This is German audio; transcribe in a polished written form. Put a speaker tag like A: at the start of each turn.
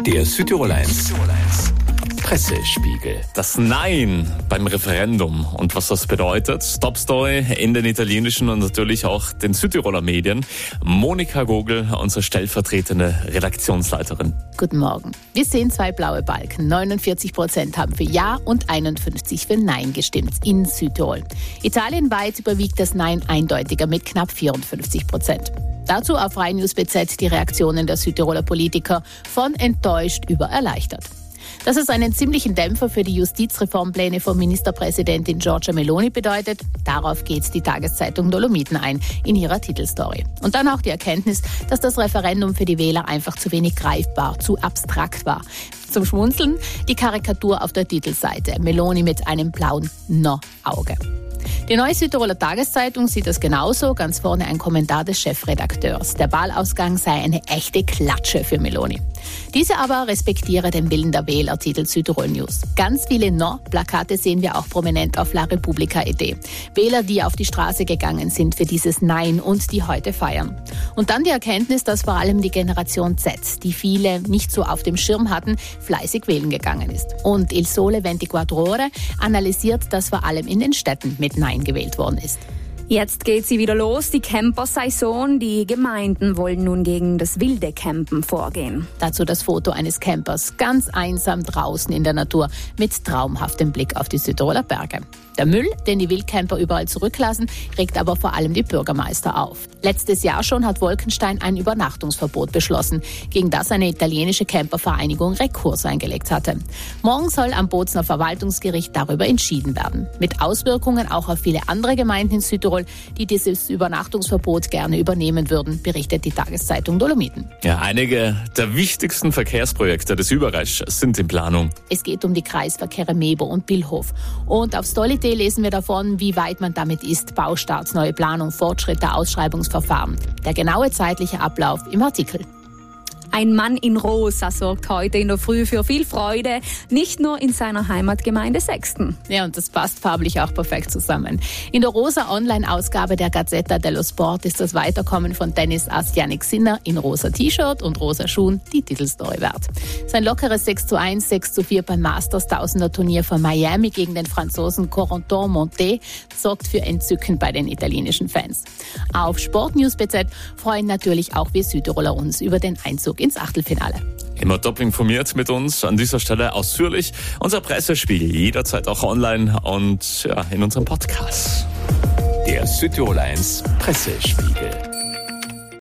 A: Der Südtirol 1 Pressespiegel.
B: Das Nein beim Referendum und was das bedeutet. Top-Story in den italienischen und natürlich auch den Südtiroler Medien. Monika Gogel, unsere stellvertretende Redaktionsleiterin.
C: Guten Morgen. Wir sehen zwei blaue Balken. 49% haben für Ja und 51% für Nein gestimmt in Südtirol. Italienweit überwiegt das Nein eindeutiger mit knapp 54%. Dazu auf Rai News BZ die Reaktionen der Südtiroler Politiker von enttäuscht über erleichtert. Dass es einen ziemlichen Dämpfer für die Justizreformpläne von Ministerpräsidentin Giorgia Meloni bedeutet, darauf geht die Tageszeitung Dolomiten ein in ihrer Titelstory. Und dann auch die Erkenntnis, dass das Referendum für die Wähler einfach zu wenig greifbar, zu abstrakt war. Zum Schmunzeln die Karikatur auf der Titelseite. Meloni mit einem blauen No-Auge. Die Neue Südtiroler Tageszeitung sieht das genauso, ganz vorne ein Kommentar des Chefredakteurs. Der Wahlausgang sei eine echte Klatsche für Meloni. Diese aber respektiere den Willen der Wähler, titelt Südtirol News. Ganz viele No-Plakate sehen wir auch prominent auf La Repubblica.it. Wähler, die auf die Straße gegangen sind für dieses Nein und die heute feiern. Und dann die Erkenntnis, dass vor allem die Generation Z, die viele nicht so auf dem Schirm hatten, fleißig wählen gegangen ist. Und Il Sole 24 Ore analysiert, dass vor allem in den Städten mit Nein gewählt worden ist.
D: Jetzt geht sie wieder los, die Camper-Saison. Die Gemeinden wollen nun gegen das wilde Campen vorgehen.
C: Dazu das Foto eines Campers, ganz einsam draußen in der Natur, mit traumhaftem Blick auf die Südtiroler Berge. Der Müll, den die Wildcamper überall zurücklassen, regt aber vor allem die Bürgermeister auf. Letztes Jahr schon hat Wolkenstein ein Übernachtungsverbot beschlossen, gegen das eine italienische Campervereinigung Rekurs eingelegt hatte. Morgen soll am Bozner Verwaltungsgericht darüber entschieden werden. Mit Auswirkungen auch auf viele andere Gemeinden in Südtirol, die dieses Übernachtungsverbot gerne übernehmen würden, berichtet die Tageszeitung Dolomiten.
B: Ja, einige der wichtigsten Verkehrsprojekte des Überreichs sind in Planung.
C: Es geht um die Kreisverkehre Mebo und Billhof. Und auf Stolli.de lesen wir davon, wie weit man damit ist. Baustarts, neue Planung, Fortschritt der Ausschreibungsverfahren. Der genaue zeitliche Ablauf im Artikel.
D: Ein Mann in Rosa sorgt heute in der Früh für viel Freude, nicht nur in seiner Heimatgemeinde Sexten.
C: Ja, und das passt farblich auch perfekt zusammen. In der rosa Online-Ausgabe der Gazzetta dello Sport ist das Weiterkommen von Tennisass Jannik Sinner in rosa T-Shirt und rosa Schuhen die Titelstory wert. Sein lockeres 6:1, 6:4 beim Masters 1000er Turnier von Miami gegen den Franzosen Corentin Moutet sorgt für Entzücken bei den italienischen Fans. Auf Sportnews BZ freuen natürlich auch wir Südtiroler uns über den Einzug ins Achtelfinale.
B: Immer top informiert mit uns, an dieser Stelle ausführlich. Unser Pressespiegel jederzeit auch online und in unserem Podcast.
A: Der Südtirol 1 Pressespiegel.